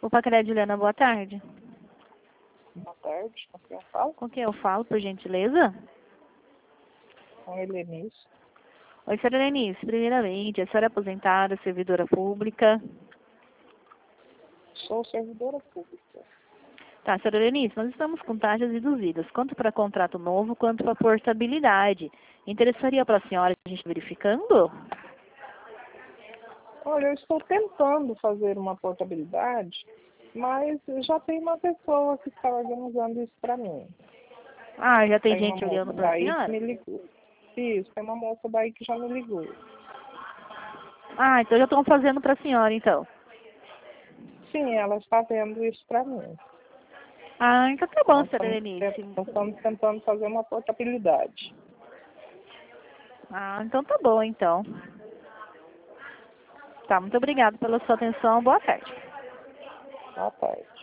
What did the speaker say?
Desculpa, Maria Juliana, boa tarde. Boa tarde, com quem eu falo? Com quem eu falo, por gentileza? Com a Helenice. Oi, senhora Helenice. Primeiramente, a senhora é aposentada, servidora pública? Sou servidora pública. Tá, senhora Helenice, nós estamos com taxas reduzidas, quanto para contrato novo, quanto para portabilidade. Interessaria para a senhora a gente verificando? Olha, eu estou tentando fazer uma portabilidade, mas já tem uma pessoa que está organizando isso para mim. Ah, já tem Tem uma gente moça olhando para a daí que senhora? me ligou. Isso, tem uma moça daí que já me ligou. Ah, então já estão fazendo para a senhora, então. Sim, ela está vendo isso para mim. Ah, então tá bom, Nós senhora Helenice. estamos tentando fazer uma portabilidade. Ah, então tá bom, então. Tá, muito obrigada pela sua atenção. Boa tarde. Boa tarde.